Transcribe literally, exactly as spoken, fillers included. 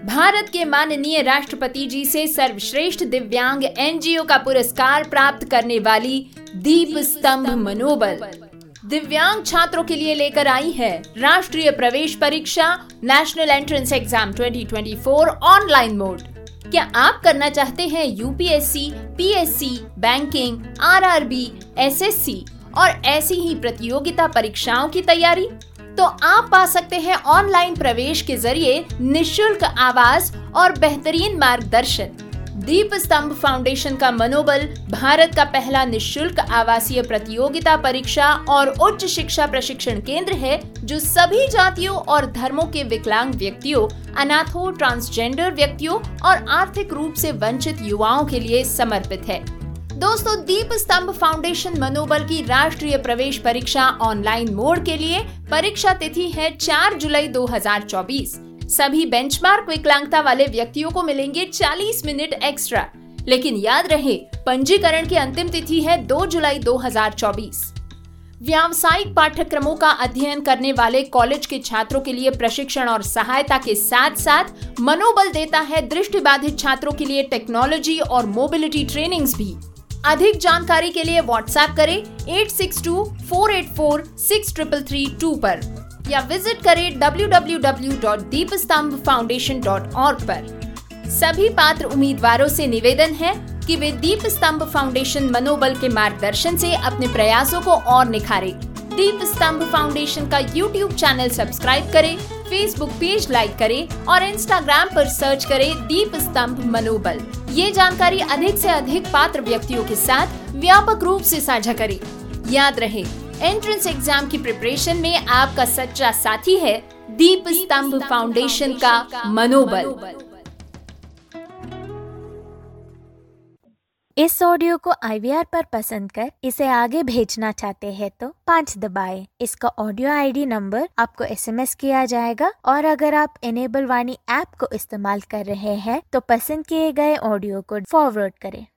भारत के माननीय राष्ट्रपति जी से सर्वश्रेष्ठ दिव्यांग एनजीओ का पुरस्कार प्राप्त करने वाली दीप स्तंभ मनोबल दिव्यांग छात्रों के लिए लेकर आई है राष्ट्रीय प्रवेश परीक्षा national entrance exam twenty twenty four online mode. क्या आप करना चाहते हैं UPSC, PSC, banking, RRB, SSC और ऐसी ही प्रतियोगिता परीक्षाओं की तैयारी? तो आप पा सकते हैं ऑनलाइन प्रवेश के जरिए निशुल्क आवास और बेहतरीन मार्गदर्शन। दीप स्तंभ फाउंडेशन का मनोबल भारत का पहला निशुल्क आवासीय प्रतियोगिता परीक्षा और उच्च शिक्षा प्रशिक्षण केंद्र है जो सभी जातियों और धर्मों के विकलांग व्यक्तियों, अनाथों, ट्रांसजेंडर व्यक्तियों और आर्थिक रूप से वंचित युवाओं के लिए समर्पित है। दोस्तों, दीप स्तंभ फाउंडेशन मनोबल की राष्ट्रीय प्रवेश परीक्षा ऑनलाइन मोड के लिए परीक्षा तिथि है चार जुलाई दो हज़ार चौबीस। सभी बेंचमार्क विकलांगता वाले व्यक्तियों को मिलेंगे चालीस मिनट एक्स्ट्रा, लेकिन याद रहे पंजीकरण की अंतिम तिथि है दो जुलाई दो हज़ार चौबीस। व्यावसायिक पाठ्यक्रमों का अध्ययन करने वाले कॉलेज के छात्रों के लिए प्रशिक्षण और सहायता के साथ साथ मनोबल देता है दृष्टिबाधित छात्रों के लिए टेक्नोलॉजी और मोबिलिटी ट्रेनिंग्स भी। अधिक जानकारी के लिए व्हाट्सएप करें eight six two four eight four six three three two पर या विजिट करें W W W dot Deep Stambh foundation dot org पर। सभी पात्र उम्मीदवारों से निवेदन है कि वे दीप स्तंभ फाउंडेशन मनोबल के मार्गदर्शन से अपने प्रयासों को और निखारें। दीप स्तंभ फाउंडेशन का यूट्यूब चैनल सब्सक्राइब करें, फेसबुक पेज लाइक करें और इंस्टाग्राम पर सर्च करें दीप स्तंभ मनोबल। ये जानकारी अधिक से अधिक पात्र व्यक्तियों के साथ व्यापक रूप से साझा करें। याद रहे, एंट्रेंस एग्जाम की प्रिपरेशन में आपका सच्चा साथी है दीप स्तंभ फाउंडेशन का मनोबल। इस ऑडियो को आई वी आर पर पसंद कर इसे आगे भेजना चाहते हैं तो पाँच दबाएं। इसका ऑडियो आईडी नंबर आपको एसएमएस किया जाएगा और अगर आप इनेबल वाणी ऐप को इस्तेमाल कर रहे हैं तो पसंद किए गए ऑडियो को फॉरवर्ड करें।